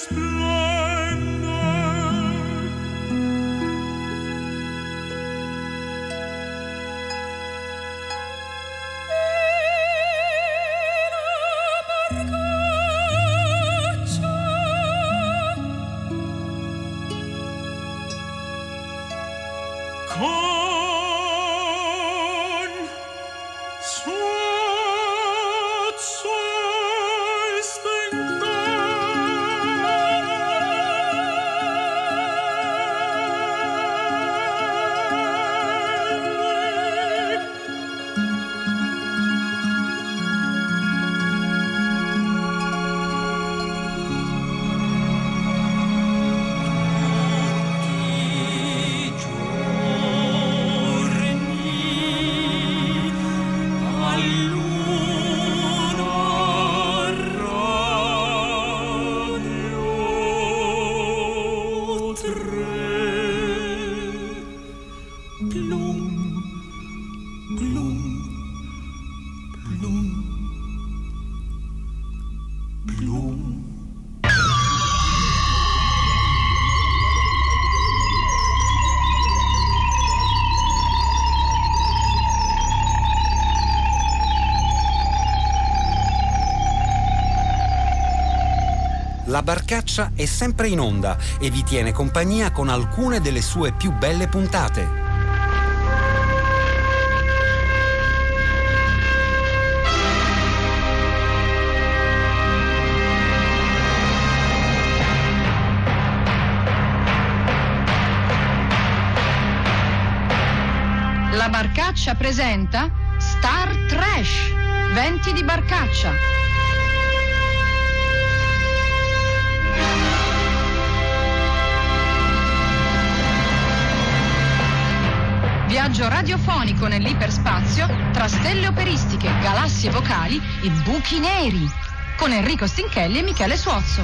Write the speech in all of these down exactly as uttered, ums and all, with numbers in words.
La Barcaccia è sempre in onda e vi tiene compagnia con alcune delle sue più belle puntate. La Barcaccia presenta Star Trash, Venti di Barcaccia. Viaggio radiofonico nell'iperspazio tra stelle operistiche, galassie vocali e buchi neri, con Enrico Stinchelli e Michele Suozzo.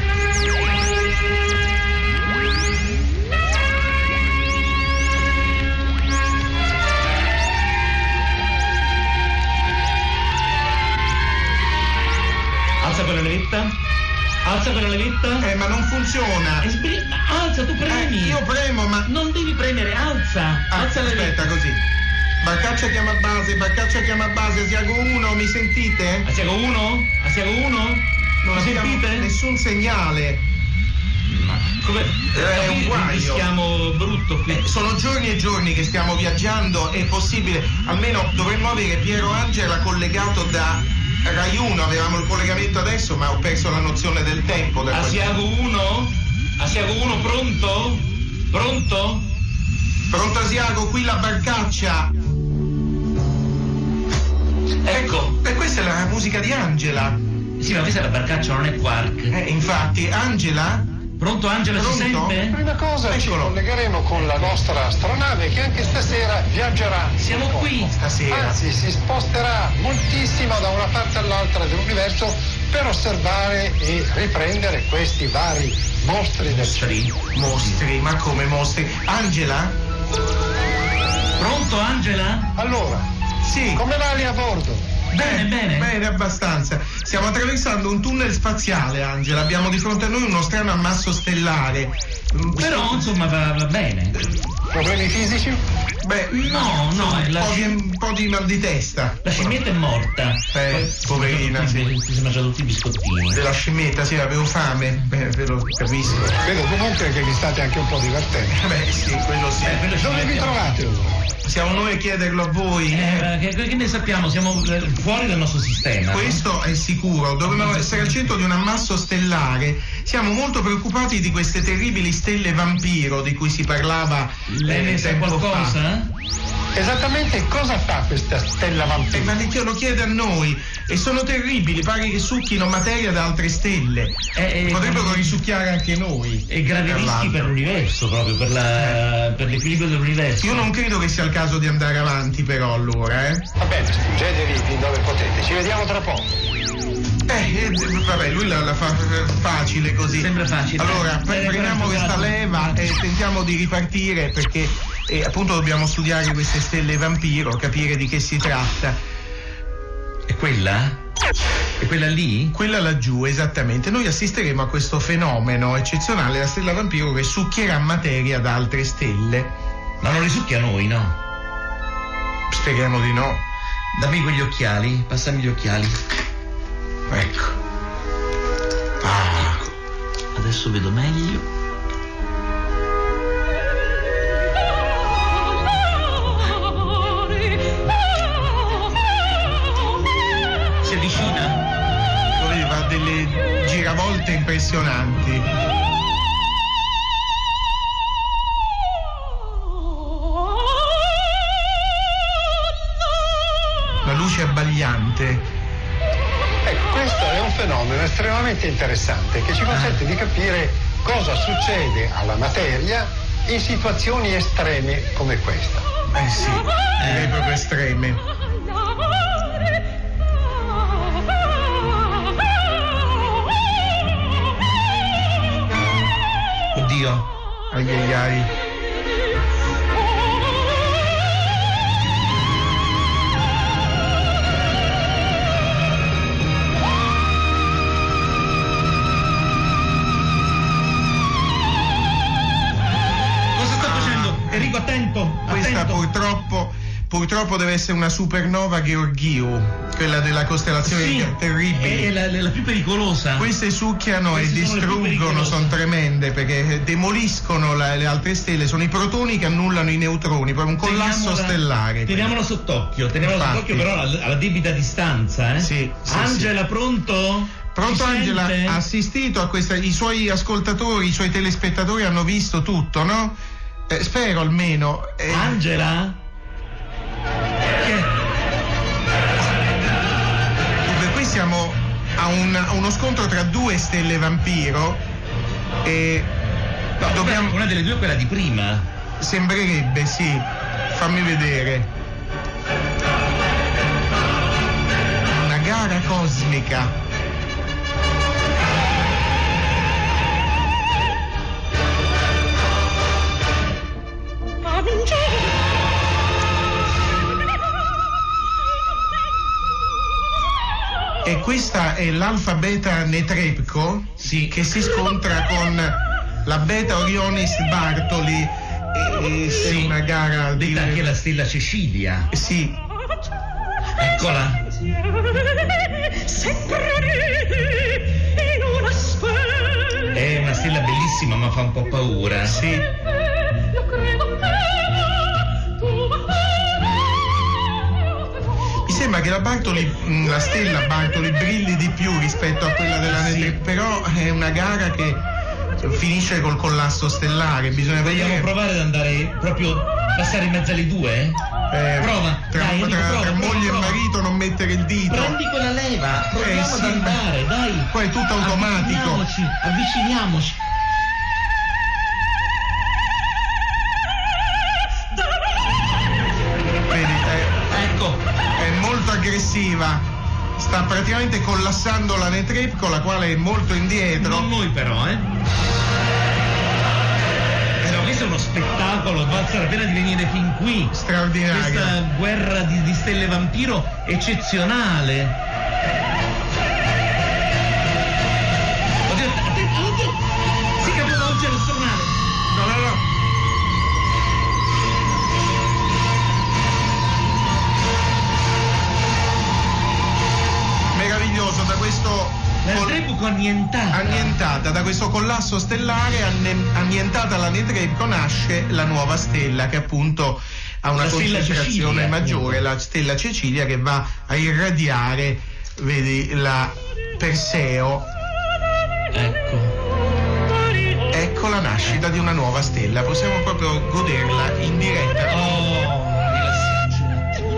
Alza quella levetta. Alza quella levetta. Eh, ma non funziona. Eh, sbri- alza, tu premi. Eh, io premo, ma... Non devi premere, alza. Ah, alza la levetta. aspetta, così. Barcaccia chiama base, Barcaccia chiama base, Asiago uno, mi sentite? Asiago uno? Asiago uno? Non mi sentite? Nessun segnale. Ma come? È un guaio. Siamo brutto qui. Eh, sono giorni e giorni che stiamo viaggiando, è possibile. Almeno dovremmo avere Piero Angela collegato da Rai uno, avevamo il collegamento adesso, ma ho perso la nozione del tempo. Da Asiago uno? Asiago uno pronto? Pronto? Pronto Asiago, qui la Barcaccia. Ecco. E questa è la musica di Angela. Sì, ma questa è la Barcaccia, non è Quark. Eh, infatti, Angela? Pronto Angela, Pronto? si sente? Prima cosa Eccolo. ci collegheremo con la nostra astronave che anche stasera viaggerà. Siamo qui stasera. Anzi, si sposterà moltissimo da una parte all'altra dell'universo per osservare e riprendere questi vari mostri del cielo. Mostri, ma come mostri? Angela? Pronto Angela? Allora, Sì. come va lì a bordo? Bene, bene. Bene, abbastanza. Stiamo attraversando un tunnel spaziale, Angela. Abbiamo di fronte a noi uno strano ammasso stellare. Però insomma va, va bene. Problemi fisici? Beh, No, no, è un, la po' di, sci- un po' di mal di testa. La scimmietta è morta. Eh, poverina, sì. Si è mangiato tutti i biscottini. Della scimmietta, sì, avevo fame. Beh, ve lo capisco. Vedo comunque che vi state anche un po' divertendo. Beh, sì, quello sì. Eh, quello ci Dove vi mettiamo. trovate ora? Siamo noi a chiederlo a voi. Eh, che, che ne sappiamo? Siamo eh, fuori dal nostro sistema. Questo è sicuro, dovremmo essere al centro di un ammasso stellare. Siamo molto preoccupati di queste terribili stelle vampiro di cui si parlava Lei eh, ne sa tempo qualcosa? fa. Esattamente cosa fa questa stella Eh, vampiro? ma le- lo chiede a noi e sono terribili, pare che succhino materia da altre stelle. Eh, eh, Potrebbero come- risucchiare anche noi. E gravi Tra rischi l'altro. per l'universo, proprio per, la, per l'equilibrio dell'universo. Io non credo che sia il caso di andare avanti però allora, eh. Va bene, spingetevi fin dove potete. Ci vediamo tra poco. Eh, eh, vabbè, lui la, la fa eh, facile così. Sembra facile. Allora, Eh, pre- eh, prendiamo però- questa leva e tentiamo di ripartire perché eh, appunto dobbiamo studiare queste stelle vampiro, capire di che si tratta. E Quella? E quella lì? Quella laggiù, esattamente. Noi assisteremo a questo fenomeno eccezionale, la stella vampiro che succhierà materia da altre stelle. Ma non risucchia noi, no? Speriamo di no. Dammi quegli occhiali, passami gli occhiali. Ecco. Ah. Adesso vedo meglio. Si avvicina? Poi fa delle giravolte impressionanti. La luce abbagliante. Ecco, questo è un fenomeno estremamente interessante che ci consente di capire cosa succede alla materia in situazioni estreme come questa. Eh sì, direi proprio estreme. Oddio. Ai ai ai. Cosa sta facendo? Enrico, attento. Questa attento. purtroppo purtroppo deve essere una supernova Gheorghiu, quella della costellazione Sì, terribili. è la, la più pericolosa. Queste succhiano Queste e sono le più distruggono, pericolose. sono tremende perché demoliscono la- le altre stelle, sono i protoni che annullano i neutroni, proprio un collasso Teniamola- stellare. Teniamola sott'occhio, teniamola Infatti. sott'occhio però alla, alla debita distanza, eh? Sì, sì, Angela, pronto? Pronto Mi Angela? sente? Ha assistito a questa, i suoi ascoltatori, i suoi telespettatori hanno visto tutto, no? Eh, spero almeno. eh, Angela? Che? Dunque, qui siamo a, un- a uno scontro tra due stelle vampiro e No, dobbiamo. una delle due è quella di prima. Sembrerebbe, sì. Fammi vedere. Una gara cosmica. E questa è l'Alfa Beta Netrepco, Sì. che si scontra con la Beta Orionis Bartoli. E, e Sì. è una gara di. Detta anche la stella Cecilia. Sì, Eccola. È una stella bellissima ma fa un po' paura. sì. Mi sembra che la Bartoli, mh, la stella Bartoli brilli di più rispetto a quella della Sì. Netrepco, però è una gara che finisce col collasso stellare, bisogna Vogliamo vedere. provare ad andare proprio passare in mezzo alle due? Eh, Prova, tra, dai, Enrico, tra- prova, tra prova, moglie prova. e marito non mettere il dito. Prendi quella leva, proviamo Eh, ad sì, andare, dai. Poi è tutto automatico. Avviciniamoci, avviciniamoci. Vedi, è, Ecco, è molto aggressiva. Sta praticamente collassando la Netrepco, la quale è molto indietro. non noi però, eh. Però questo è uno spettacolo, valsa la pena di venire fin qui. Straordinaria. Questa guerra di, di stelle vampiro eccezionale. Oddio, attento, oddio. Si capiva oggi allo stronale. No, no, no. Meraviglioso, da questo La col- Netrepco annientata. annientata, da questo collasso stellare anne- annientata la Netrepco nasce la nuova stella che appunto ha una La stella concentrazione Cecilia, maggiore, appunto. la stella Cecilia, che va a irradiare, vedi, la Perseo. Ecco. Ecco la nascita di una nuova stella, possiamo proprio goderla in diretta. Oh, rilassarci un attimo.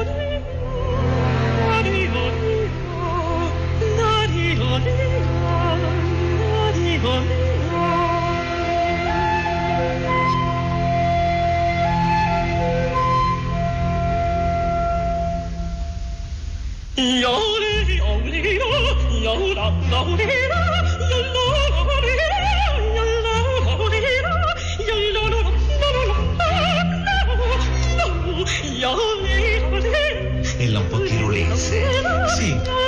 Ella un po' tirolese. Sì,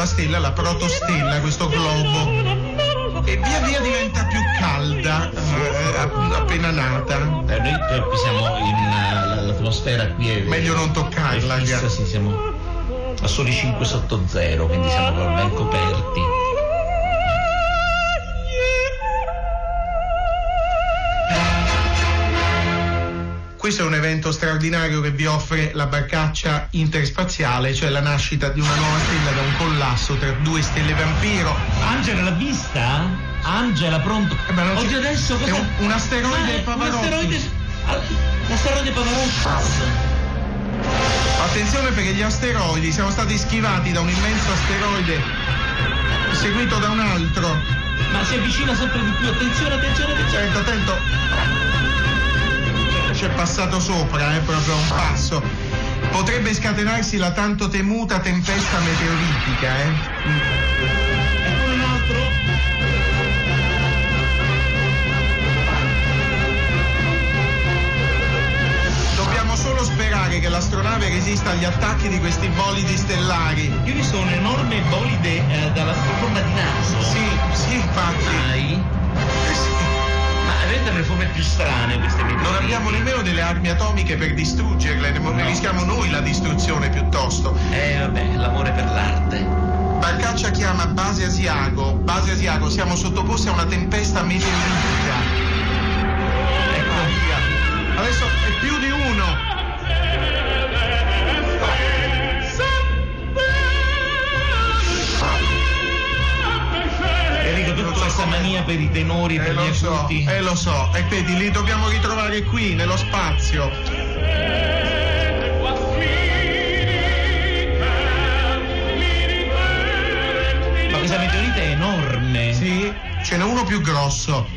stella, la protostella, questo globo, e via via diventa più calda, eh, appena nata. Eh, noi eh, qui siamo in uh, l'atmosfera qui è meglio non toccarla, è fissa, sì, siamo a soli cinque sotto zero, quindi siamo ben coperti. Questo è un evento straordinario che vi offre la barcaccia interspaziale, cioè la nascita di una nuova stella da un collasso tra due stelle vampiro. Angela l'ha vista? Angela, pronto? Eh beh, non Oggi c'è- adesso è cosa? un, un asteroide Ah, un Pavarotti. asteroide. ah, L'asteroide Pavarotti. Attenzione perché gli asteroidi siamo stati schivati da un immenso asteroide seguito da un altro. Ma si avvicina sempre di più, attenzione, attenzione, attenzione. Attento, attento. C'è passato sopra, è proprio a un passo. Potrebbe scatenarsi la tanto temuta tempesta meteoritica, eh. Eccolo un altro. Dobbiamo solo sperare che l'astronave resista agli attacchi di questi bolidi stellari. Io ho visto un enorme bolide eh, dalla forma di naso. Sì, sì, infatti. Mai. Eh sì. Ma avete le forme più strane queste meteoriti? Non abbiamo nemmeno delle armi atomiche per distruggerle, ne No. rischiamo noi la distruzione piuttosto. Eh vabbè, l'amore per l'arte. Barcaccia chiama Base Asiago. Base Asiago, siamo sottoposti a una tempesta meteoritica. Ecco. Via. Adesso è più di uno. Enrico, tu Non hai so questa come- mania per i tenori, Eh per gli lo so, acuti. eh lo so. E vedi, li dobbiamo ritrovare qui, nello spazio. Ma questa meteorite è enorme. Sì, ce n'è uno più grosso.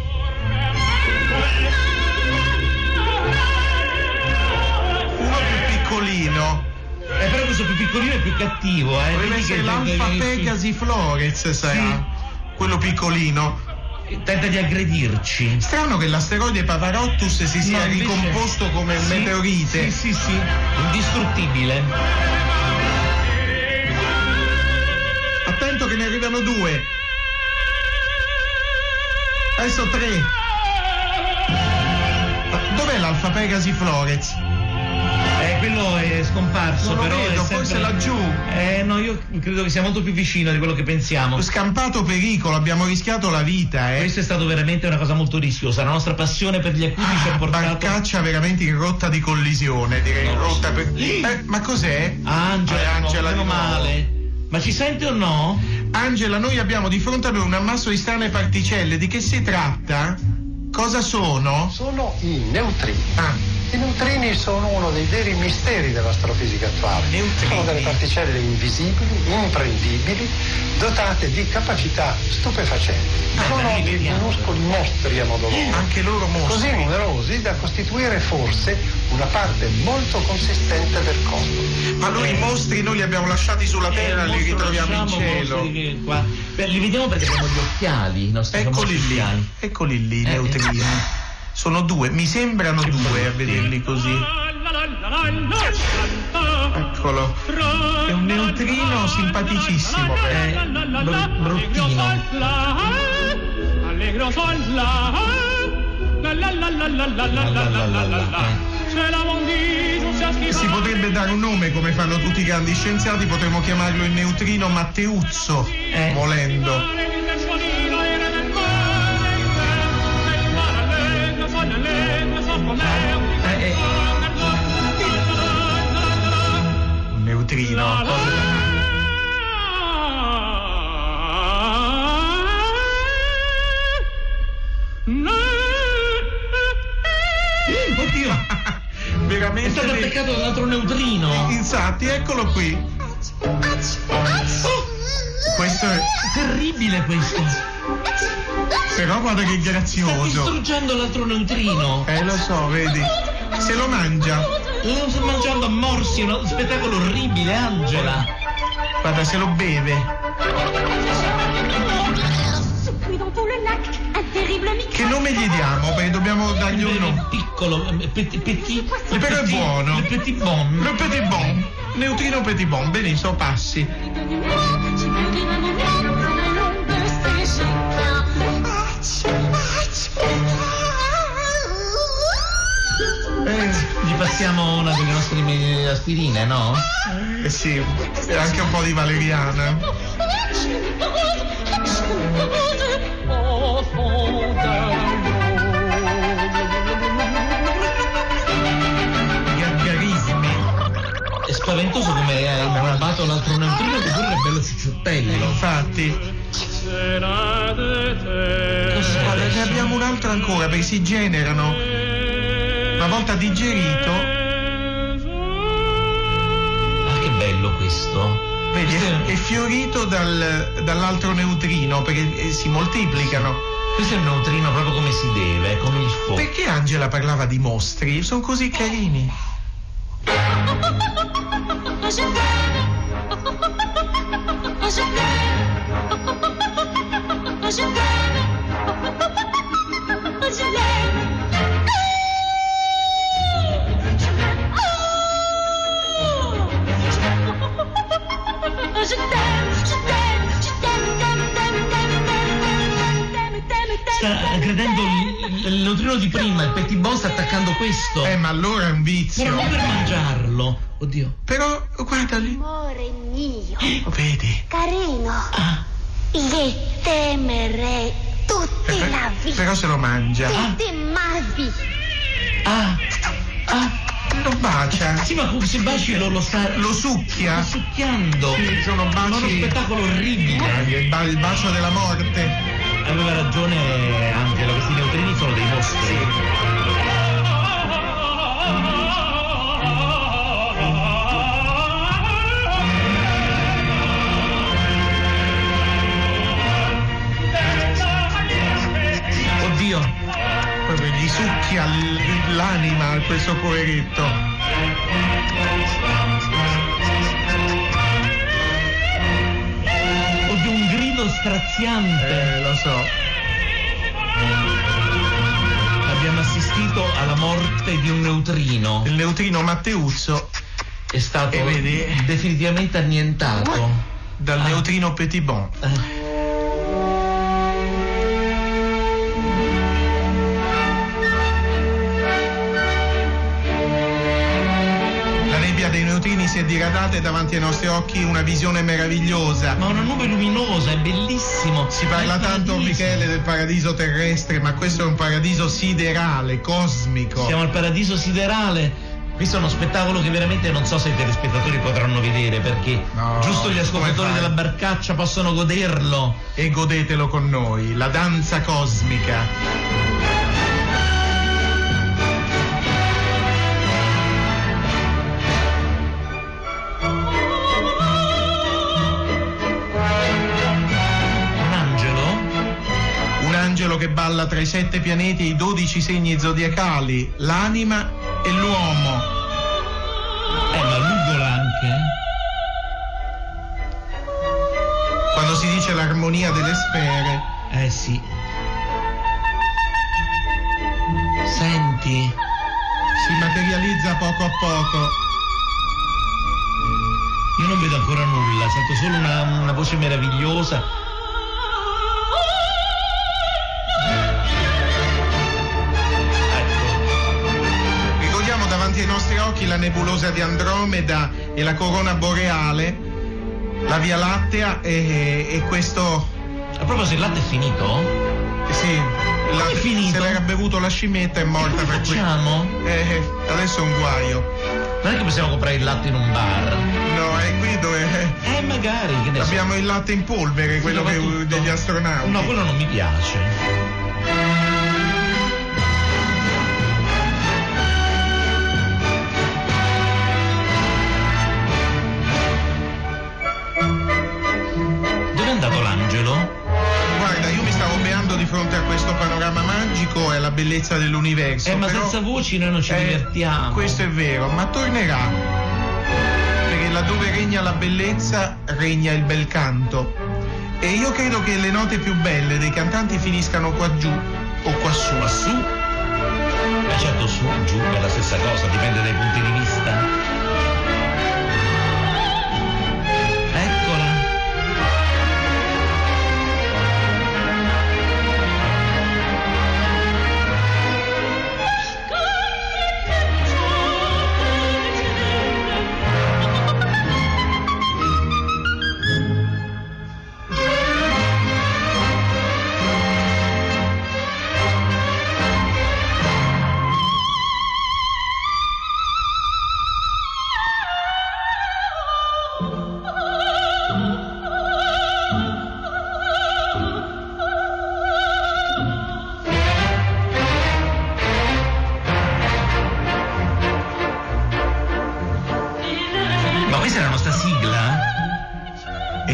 Uno più piccolino. Eh, però questo più piccolino è più cattivo, eh. Deve Vedi essere che- l'Alfa che- Pegasi Florez, sarà. Quello piccolino. Tenta di aggredirci. Strano che l'asteroide Pavarottus si sia No, invece- ricomposto come un Sì, meteorite. Sì, sì, sì. Indistruttibile. Attento che ne arrivano due. Adesso tre. Dov'è l'Alfa Pegasi Florez? Eh, quello è scomparso, Non lo però vedo, è sempre... forse laggiù. Eh, no, io credo che sia molto più vicino di quello che pensiamo. Scampato pericolo, abbiamo rischiato la vita, eh. Questo è stato veramente una cosa molto rischiosa. La nostra passione per gli acuti ci ha portato... Barcaccia veramente in rotta di collisione, direi. In No. rotta per... eh, ma cos'è? Angela, Eh, Angela meno di nuovo. male. Ma ci sente o no? Angela, noi abbiamo di fronte a noi un ammasso di strane particelle. Di che si tratta? Cosa sono? Sono i neutrini. Ah, I neutrini sono uno dei veri misteri dell'astrofisica attuale. Neutrini. Sono delle particelle invisibili, imprendibili, dotate di capacità stupefacenti. Ah, Sono beh, dei vediamo. minuscoli mostri a modo loro. anche loro Così mostri. numerosi da costituire forse una parte molto consistente del cosmo. Ma noi i mostri noi li abbiamo lasciati sulla Eh, terra, il li mostro ritroviamo in lasciamo, cielo. mostri che qua- Beh, li vediamo perché abbiamo gli occhiali, i nostri Eccoli famosi lì, occhiali. eccoli lì, i Eh, neutrini. eh. Sono due, mi sembrano Che due a brutti. vederli così. Eccolo. È un neutrino simpaticissimo, però. Eh, br- bruttino. Allegro sol la la la la la la la la la la la la. C'est la mondise, on s'ascrive. Si potrebbe dare un nome come fanno tutti i grandi scienziati, potremmo chiamarlo il neutrino Matteuzzo, Eh. volendo. Eh, eh. Un neutrino. Oddio, è Veramente. stato dei- attaccato da un altro neutrino. Infatti, eccolo qui. Questo è. Terribile questo. Però guarda che Sta grazioso. distruggendo l'altro neutrino. Eh lo so, vedi. Se lo mangia. Lo sto mangiando a morsi, è uno spettacolo orribile, Angela. Guarda, se lo beve. Che nome gli diamo? Perché dobbiamo dargli un nome. Piccolo, eh, petit, petit, Però è petit- buono. Le petit bon. Le petit bon. Neutrino petit bon. Benissimo, passi. Iniziamo una delle nostre aspirine, no? Eh sì, e anche un po' di valeriana. Gargarismi. È spaventoso come hai rubato l'altro neutrino, che pure è bello cicciottello. Infatti. Guarda, ne abbiamo un altro ancora, perché si generano. Una volta digerito. Ah, che bello questo. Vedi, questo è, è fiorito dal, dall'altro neutrino, perché si moltiplicano. Questo è il neutrino proprio come si deve, come il fuoco. Perché Angela parlava di mostri? Sono così carini. Sta credendo il, il neutrino di prima, il petit bon sta attaccando questo. Eh, ma allora è un vizio. Però non per mangiarlo. Oddio. Però, guardali. Amore mio, Vedi? carino, Ah, gli temerei tutta Eh, la vita. Però se lo mangia. Tutti mavi. ah, ah. Lo bacia. Sì, ma se baci lo, lo sta. Lo succhia. sta succhiando. Sì, sono baci. Uno spettacolo orribile. Il, ba- il bacio della morte. Aveva ragione Angelo, questi neutrini sono dei mostri. Oddio. Proprio gli succhia l- l'anima a questo poveretto. Oddio, un grido straziante. Eh, lo so. Abbiamo assistito alla morte di un neutrino. Il neutrino Matteuzzo È stato E vedi? definitivamente annientato. dal Ah. neutrino Petit Bon. Eh. La nebbia dei neutrini si è diradata e davanti ai nostri occhi una visione meravigliosa. Ma una nube luminosa, è bellissimo. Si parla È il tanto, paradiso. Michele, del paradiso terrestre, ma questo è un paradiso siderale, cosmico. Siamo al paradiso siderale. Questo è uno spettacolo che veramente non so se i telespettatori potranno vedere, perché No, giusto gli ascoltatori come fai? della barcaccia possono goderlo. E godetelo con noi, la danza cosmica. Un angelo? Un angelo che balla tra i sette pianeti e i dodici segni zodiacali, l'anima e l'uomo. Eh, ma l'ugola anche? Quando si dice l'armonia delle sfere. Eh sì. Senti. Si materializza poco a poco. Io non vedo ancora nulla, sento solo una, una voce meravigliosa. Ecco. Ricordiamo davanti ai nostri occhi la nebulosa di Andromeda e la corona boreale, la Via Lattea e, e questo. A proposito, il latte è finito? Sì, il latte- è finito? se l'era bevuto la scimmietta è morta Che per cui. facciamo? Eh, adesso è un guaio. Non è che possiamo comprare il latte in un bar? No, è qui dove. Eh, magari, che ne so. Abbiamo il latte in polvere, quello Sì, che, va tutto. degli astronauti. No, quello non mi piace. Dove è andato l'angelo? Guarda, io mi stavo beando di fronte a questo panorama magico e alla bellezza dell'universo. Eh, ma però- senza voci noi non ci Eh, divertiamo. Questo è vero, ma tornerà. Perché laddove regna la bellezza, regna il bel canto. E io credo che le note più belle dei cantanti finiscano qua giù o qua su. Ma su? Eh certo, su, giù è la stessa cosa, dipende dai punti di vista. Eccola.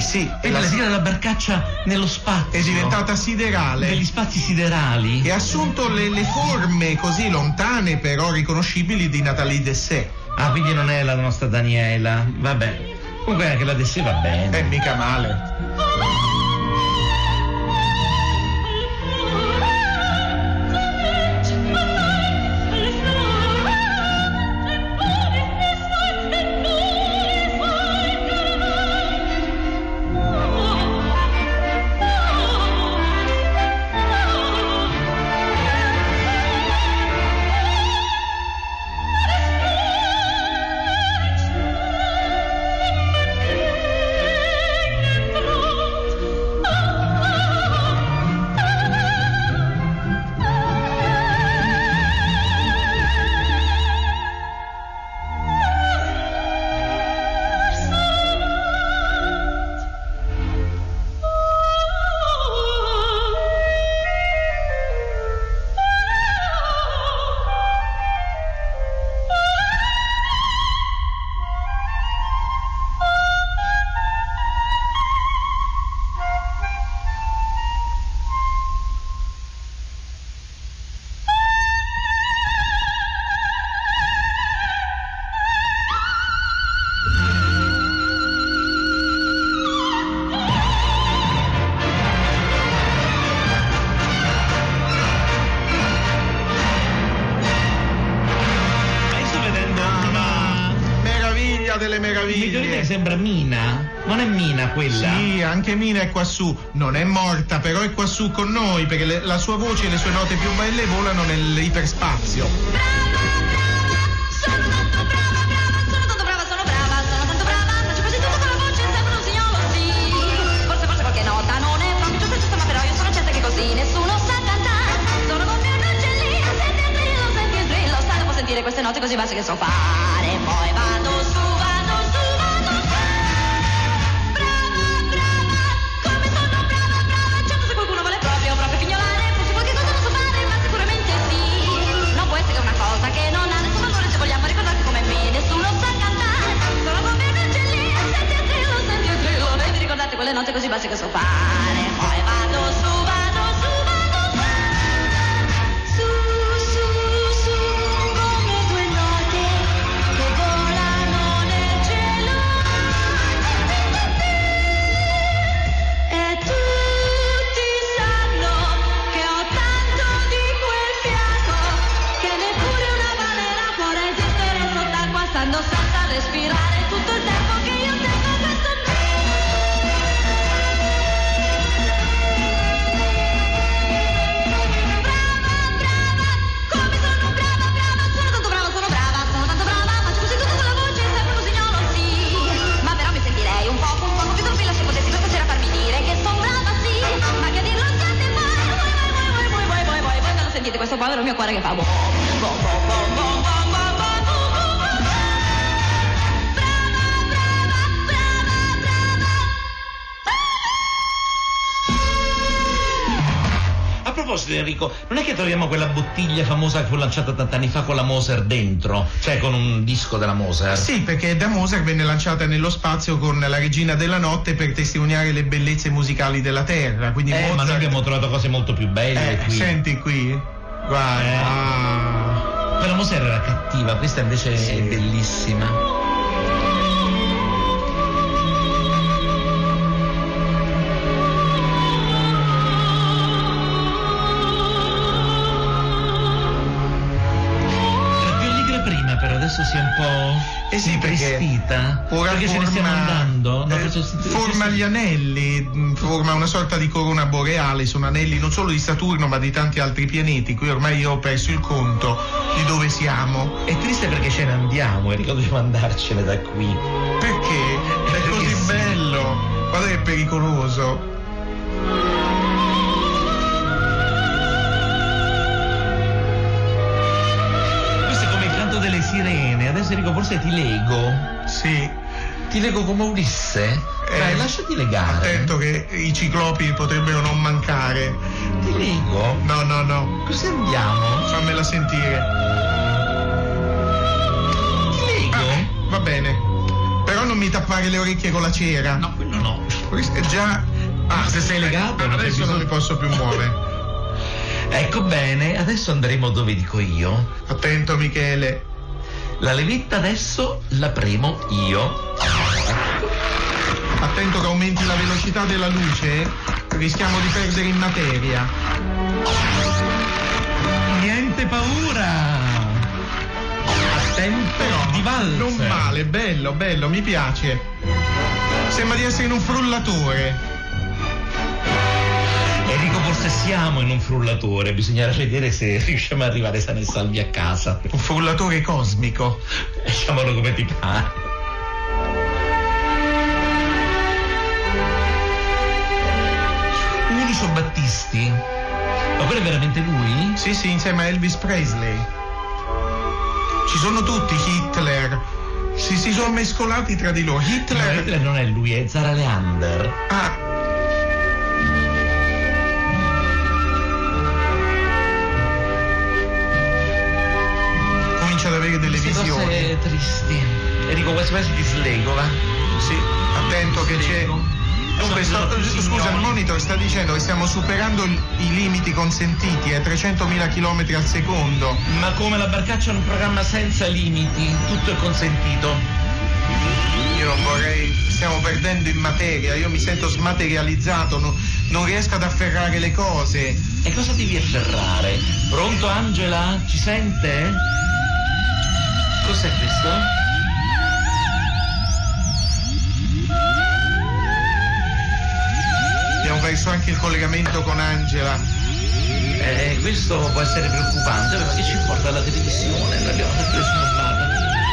sì. È la sigla della barcaccia nello spazio. È diventata siderale. Negli spazi siderali. E ha assunto le, le forme così lontane però riconoscibili di Nathalie Dessay. Ah, quindi non è la nostra Daniela. Vabbè. Comunque anche la Dessay va bene. Eh, mica male. Delle meraviglie. Mi sembra Mina, non è Mina quella? Sì, anche Mina è qua su, non è morta, però è qua su con noi perché le, la sua voce e le sue note più belle volano nell'iperspazio. Brava, brava, sono tanto brava, brava, sono tanto brava, sono brava, sono tanto brava, faccio così tutto con la voce, sembra un signolo, sì. Forse, forse qualche nota non è proprio giusta, giusta, ma però io sono certa che così nessuno sa cantare. Sono come un uccellino, senti il grillo, senti il grillo, sta dopo sentire queste note così basse che so fare, poi vado su. Che non ha nessun valore se vogliamo ricordarti come me, nessuno sa cantare, sono come un uccellino, senti il grillo, senti il grillo, vedi ricordate quelle note così basse che so fare, poi vado su, vado su, vado su, su, su, su, come due note che volano nel cielo, e tutti sanno che ho tanto di quel fiato che neppure stando senza respirare tutto il tempo che io tengo questo brava, brava, come sono brava, brava, sono tanto brava, sono brava, sono tanto brava, faccio così tutto con la voce, sempre un usignolo, sì, ma però mi sentirei un poco, un poco più tranquilla se potessi questa sera farmi dire che sono brava, sì, ma che dirlo sente poi, vuoi, vuoi, vuoi, vuoi, vuoi, vuoi, vuoi, voi quando sentite questo povero mio cuore che fa bom, bom, bom, bom, bom, bom. A proposito Enrico, non è che troviamo quella bottiglia famosa che fu lanciata tanti anni fa con la Moser dentro, cioè con un disco della Moser? Sì, perché da Moser venne lanciata nello spazio con la Regina della Notte per testimoniare le bellezze musicali della Terra, quindi eh, Mozart... ma noi abbiamo trovato cose molto più belle eh, qui. Senti qui, guarda. Eh. Ah. Però Moser era cattiva, questa invece sì. È bellissima. Adesso si è un po' eh sì, intristita perché, perché forma, ce ne stiamo andando no, eh, forma gli anelli, forma una sorta di corona boreale, sono anelli non solo di Saturno ma di tanti altri pianeti. Qui ormai io ho perso il conto di dove siamo. È triste perché ce ne andiamo, Enrico, dobbiamo andarcene da qui. Perché? È perché così sì. Bello, guarda che è pericoloso. Delle sirene, adesso Enrico forse ti leggo. Sì. Ti leggo come Ulisse? Eh, Dai, lasciati legare. Attento che i ciclopi potrebbero non mancare. Ti leggo? No, no, no. Così andiamo? Fammela sentire. Ti leggo? Ah, va bene. Però non mi tappare le orecchie con la cera. No, quello no. Già. Ah, se sei legato, non adesso non mi posso più muovere. Ecco bene, adesso andremo dove dico io. Attento, Michele. La levetta adesso la premo io. Attento che aumenti la velocità della luce, rischiamo di perdere in materia. Niente paura. Attento, però di valzer. Non male, bello, bello, mi piace. Sembra di essere in un frullatore. Enrico, forse siamo in un frullatore, bisognerà vedere se riusciamo ad arrivare sani e salvi a casa. Un frullatore cosmico. Lasciamolo come ti pare. Unico Battisti. Ma quello è veramente lui? Sì, sì, insieme a Elvis Presley. Ci sono tutti, Hitler. Si, si sono mescolati tra di loro. Hitler. No, Hitler non è lui, è Zara Leander. Ah. Comincia ad avere delle Queste visioni. cose tristi. Enrico, quasi quasi ti slego, va? Sì, attento che c'è. Dunque, sto, scusa, il monitor sta dicendo che stiamo superando il, i limiti consentiti a trecentomila chilometri al secondo. Ma come la barcaccia è un programma senza limiti, tutto è consentito. Io non vorrei, stiamo perdendo in materia, io mi sento smaterializzato, no, non riesco ad afferrare le cose. E cosa devi afferrare? Pronto, Angela? Ci sente? Cos'è questo? Abbiamo perso anche il collegamento con Angela. Eh, questo può essere preoccupante, ma che ci importa la televisione? L'abbiamo sempre snobbata.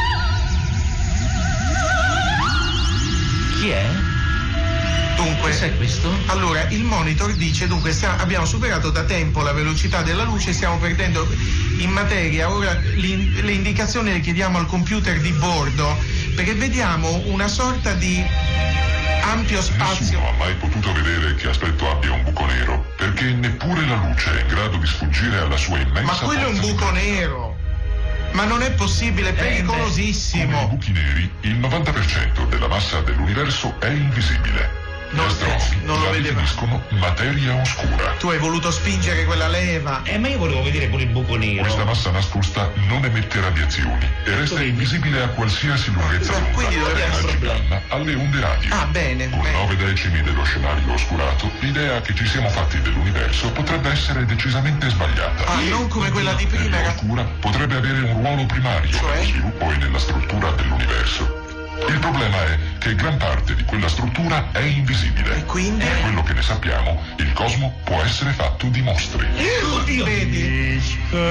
Chi è? Dunque, cos'è questo? Allora, il monitor dice, dunque, stiamo, abbiamo superato da tempo la velocità della luce, stiamo perdendo in materia. Ora le indicazioni le chiediamo al computer di bordo, perché vediamo una sorta di ampio spazio. Nessuno ha mai potuto vedere che aspetto abbia un buco nero, perché neppure la luce è in grado di sfuggire alla sua immensa Ma quello è un buco nero! Ma non è possibile, è pericolosissimo! Come i buchi neri, il novanta per cento della massa dell'universo è invisibile. Gli Non- astronomi non lo la vedeva. definiscono materia oscura. Tu hai voluto spingere quella leva. Eh, ma io volevo vedere pure il buco nero. Questa massa nascosta non emette radiazioni e resta invisibile a qualsiasi lunghezza No, d'onda, quindi dovrebbe dalla essere- ciganna alle onde radio. Ah, bene, Con bene. nove decimi dello scenario oscurato, l'idea che ci siamo fatti dell'universo potrebbe essere decisamente sbagliata. Ah, non come quella di prima. Materia era- oscura potrebbe avere un ruolo primario Cioè? nello sviluppo e nella struttura dell'universo. Il problema è che gran parte di quella struttura è invisibile. E quindi? Da quello che ne sappiamo, il cosmo può essere fatto di mostri. Tutti vedi?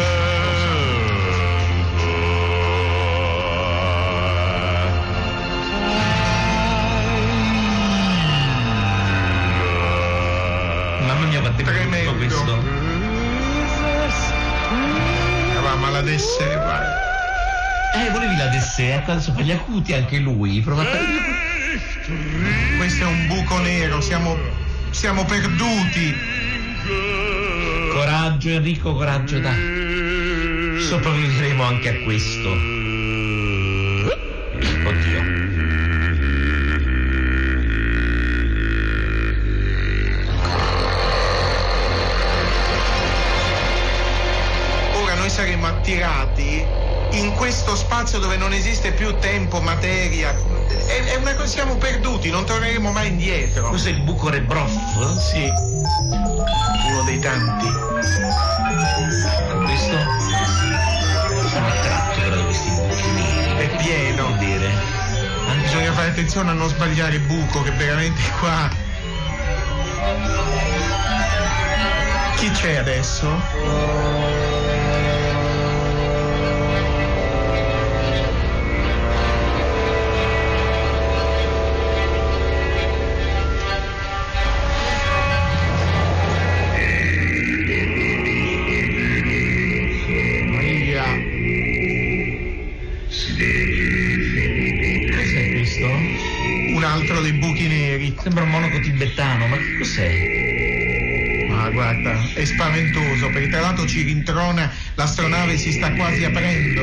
Mamma mia, quanto è brutto Tremendo. questo. Ah, ma la desse, guarda. Eh, volevi la desse, ecco, adesso fa gli acuti anche lui. Prova a fare... Questo è un buco nero, siamo, siamo perduti. Coraggio, Enrico, coraggio, dai. Sopravviveremo anche a questo. Oddio. Ora noi saremo attirati in questo spazio dove non esiste più tempo, materia. È, è una cosa, siamo perduti, non torneremo mai indietro. Questo è il buco Rebroff? Sì, uno dei tanti. Questo? Sono attratto però da questi buchi neri. È pieno. Vuol dire? Anche Bisogna fare attenzione a non sbagliare buco, che veramente qua. Chi c'è adesso? Maria. Cos'è questo? Un altro dei buchi neri. Sembra un monaco tibetano, ma che cos'è? Ma guarda, è spaventoso, perché tra l'altro ci rintrona, l'astronave si sta quasi aprendo.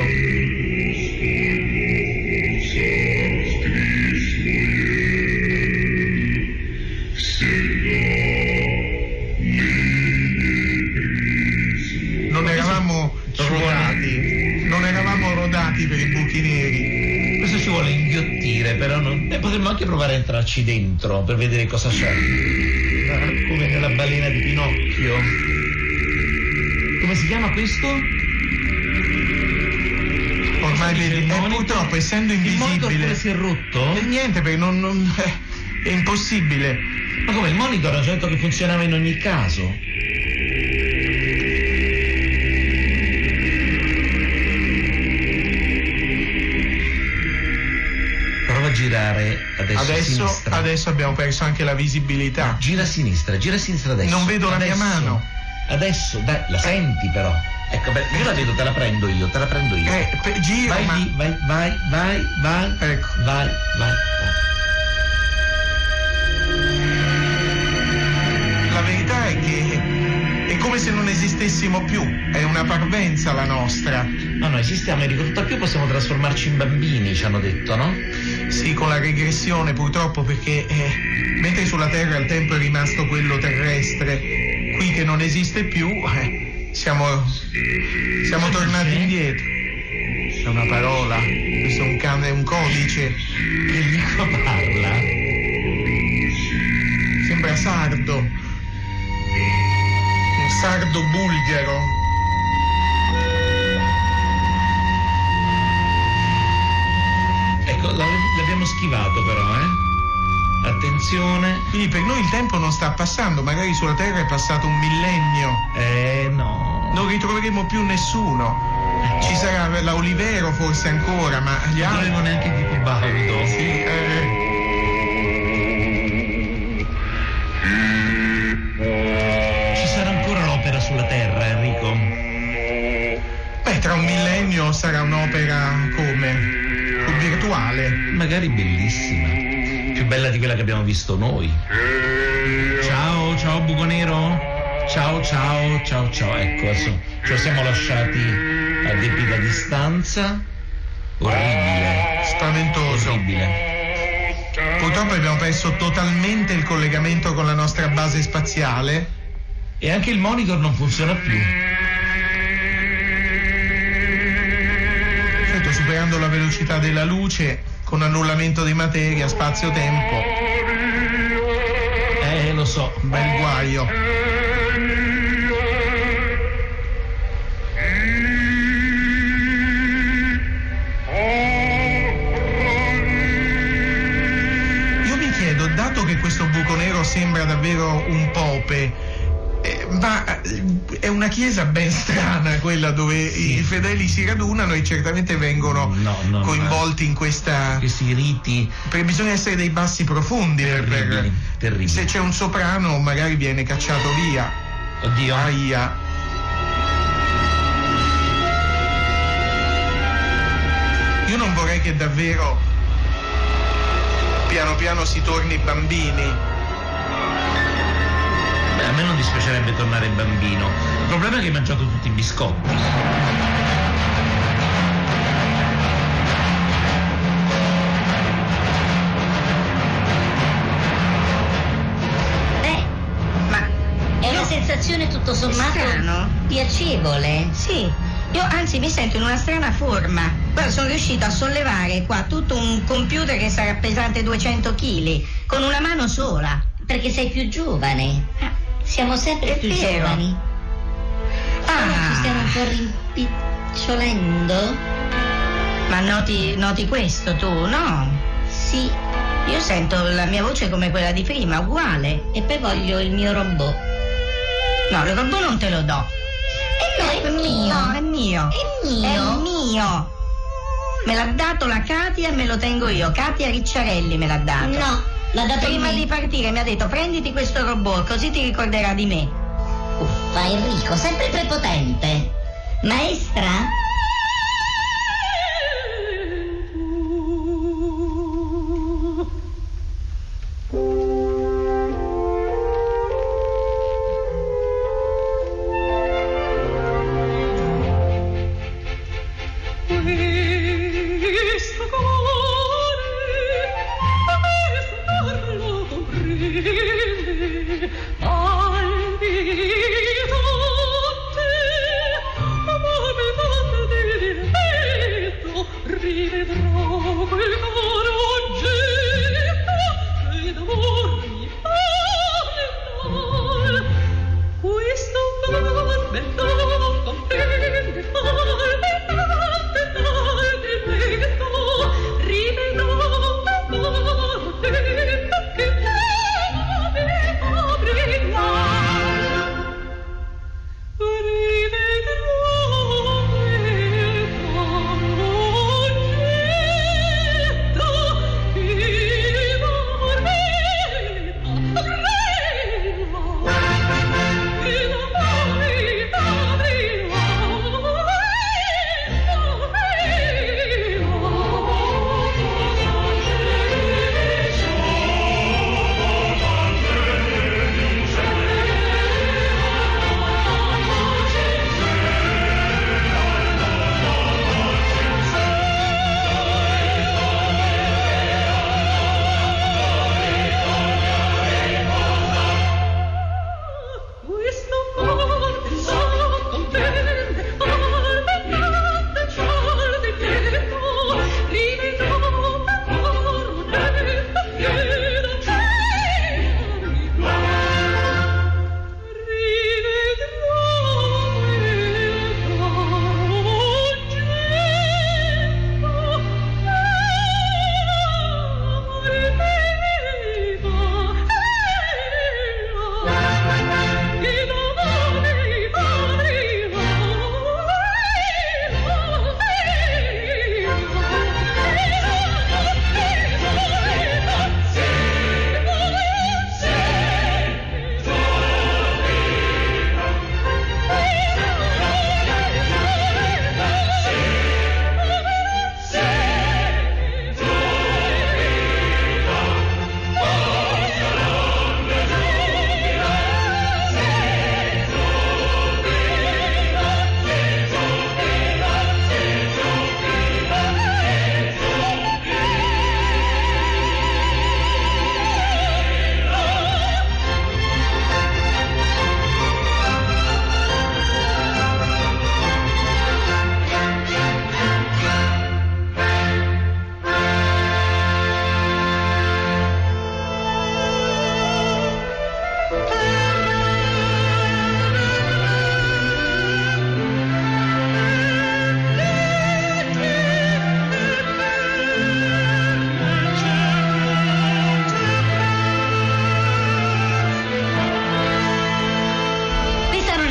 nati per i buchi neri. Questo ci vuole inghiottire, però non... eh, potremmo anche provare a entrarci dentro per vedere cosa c'è. Come nella balena di Pinocchio. Come si chiama questo? Ormai vedi, eh, purtroppo essendo invisibile. Il si è rotto? E niente, perché non, non eh, è impossibile. Ma come, il monitor ha detto che funzionava in ogni caso? Prova a girare adesso, adesso, a sinistra. Adesso abbiamo perso anche la visibilità. No, gira a sinistra, gira a sinistra adesso. Non vedo adesso, la mia mano. Adesso, dai, la senti però. Ecco, beh, io la vedo, te la prendo io, te la prendo io. Eh, per, giro, vai ma... lì, vai, vai, vai, vai, ecco. vai, vai, vai. La verità è che è come se non esistessimo più, è una parvenza la nostra. No, no, esistiamo, Enrico, tutt'al più possiamo trasformarci in bambini, ci hanno detto, no? Sì, con la regressione purtroppo, perché eh, mentre sulla Terra il tempo è rimasto quello terrestre, qui che non esiste più, eh, siamo, siamo tornati indietro. È una parola, questo è un cane, è un codice. Enrico parla. Sembra sardo, un sardo bulgaro. Ecco, l'abbiamo schivato però, eh? Attenzione. Quindi per noi il tempo non sta passando, magari sulla Terra è passato un millennio. Eh no. Non ritroveremo più nessuno. Ci sarà la Olivero forse ancora, ma gli altri. Non troveremo neanche Tibaldo. Sì, eh. Ci sarà ancora l'opera sulla Terra, Enrico? Beh, tra un millennio sarà un'opera come? Virtuale. Magari bellissima. Più bella di quella che abbiamo visto noi. Ciao, ciao buco nero. Ciao, ciao, ciao, ciao. Ecco, adesso ce lo siamo lasciati a debita distanza. Orribile. Spaventoso. Orribile. Purtroppo abbiamo perso totalmente il collegamento con la nostra base spaziale. E anche il monitor non funziona più. Certo, superando la velocità della luce, con annullamento di materia, spazio-tempo. Eh, lo so. Bel guaio. Io mi chiedo, dato che questo buco nero sembra davvero un pope, eh, ma è una chiesa ben strana quella dove sì. i fedeli si radunano e certamente vengono no, no, coinvolti no. in questa... questi riti. Perché bisogna essere dei bassi profondi. Terribili, per... terribili. Se c'è un soprano magari viene cacciato via. Oddio. Aia. Io non vorrei che davvero piano piano si torni bambini. Beh, a me non dispiacerebbe tornare bambino. Il problema è che hai mangiato tutti i biscotti. Beh, ma è una sensazione tutto sommato strano. Piacevole. Sì, io anzi mi sento in una strana forma. Guarda, sono riuscita a sollevare qua tutto un computer che sarà pesante duecento chili con una mano sola. Perché sei più giovane. Ah. Siamo sempre È più vero. giovani. Ah. Ci stiamo un po' rimpicciolendo. Ma noti, noti questo tu, no? Sì. Io sento la mia voce come quella di prima, uguale. E poi voglio il mio robot. No, il robot non te lo do. E no, è mio. No, è mio. È mio. È mio. Me l'ha dato la Katia e me lo tengo io. Katia Ricciarelli me l'ha dato. No. L'ha dato Prima a me. di partire mi ha detto prenditi questo robot così ti ricorderà di me. Uffa, Enrico, sempre prepotente. Maestra? Al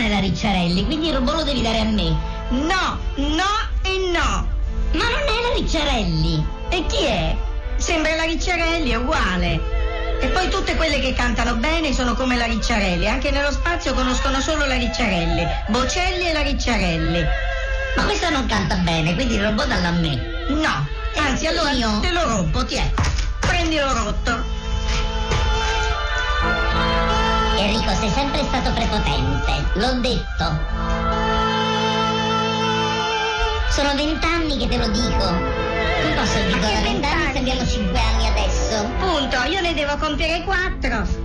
è la Ricciarelli, quindi il robot lo devi dare a me. No, no e no. Ma non è la Ricciarelli. E chi è? Sembra la Ricciarelli, è uguale. E poi tutte quelle che cantano bene sono come la Ricciarelli, anche nello spazio conoscono solo la Ricciarelli, Bocelli e la Ricciarelli. Ma questa non canta bene, quindi il robot dalla a me. No, anzi allora io te lo rompo, ti è. Prendilo rotto. Enrico, sei sempre stato prepotente, l'ho detto. Sono vent'anni che te lo dico. Non posso dire da vent'anni se abbiamo cinque anni adesso. Punto, io ne devo compiere quattro.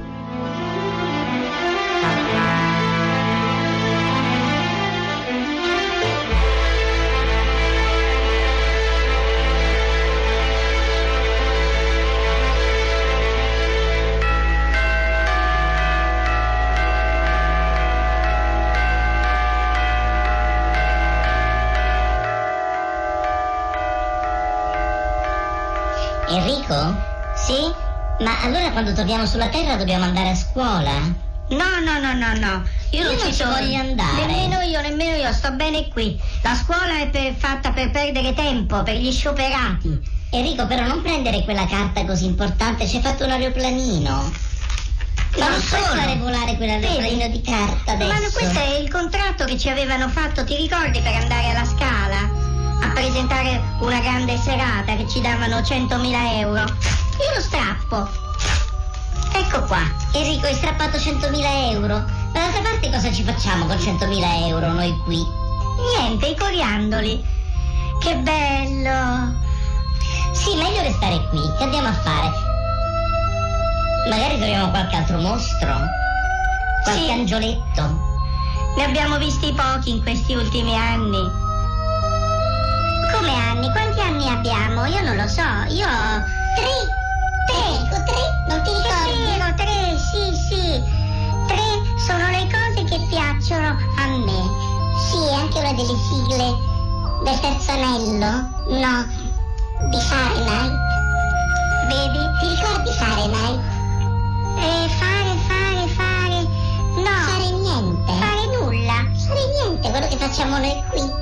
Enrico? Sì? Ma allora quando torniamo sulla Terra dobbiamo andare a scuola? No, no, no, no, no. Io, Io non ci ci voglio voglio andare. Nemmeno io, nemmeno io, sto bene qui. La scuola è per- fatta per perdere tempo, per gli scioperati. Enrico, però non prendere quella carta così importante, ci hai fatto un aeroplanino. Ma Non non puoi solo. fare volare quell'aeroplanino Vedi? di carta adesso. Ma no, questo è il contratto che ci avevano fatto, ti ricordi, per andare alla Scala? A presentare una grande serata che ci davano centomila euro. Io lo strappo. Ecco qua. Enrico, hai strappato centomila euro. Dall'altra parte cosa ci facciamo con centomila euro noi qui? Niente, i coriandoli. Che bello. Sì, meglio restare qui. Che andiamo a fare? Magari troviamo qualche altro mostro. Qualche Sì. angioletto. Ne abbiamo visti pochi in questi ultimi anni. Come anni? Quanti anni abbiamo? Io non lo so. Io ho tre. Tre. Ecco, tre. Non ti ricordi? Sì, no, tre, sì, sì. Tre sono le cose che piacciono a me. Sì, anche una delle sigle del terzo anello. No, Di Fahrenheit. vedi? Ti ricordi Fahrenheit? Eh, fare, fare, fare. No. Fare niente. Fare nulla. Fare niente, quello che facciamo noi qui.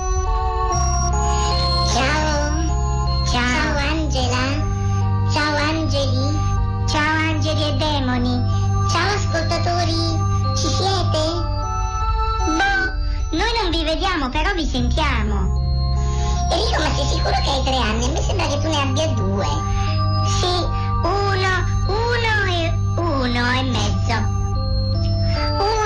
Ciao. Ciao. Ciao Angela. Ciao Angeli. Ciao angeli e demoni. Ciao ascoltatori. Ci siete? Boh, noi non vi vediamo, però vi sentiamo. Enrico, ma sei sicuro che hai tre anni? A me sembra che tu ne abbia due. Sì, uno, uno e uno e mezzo.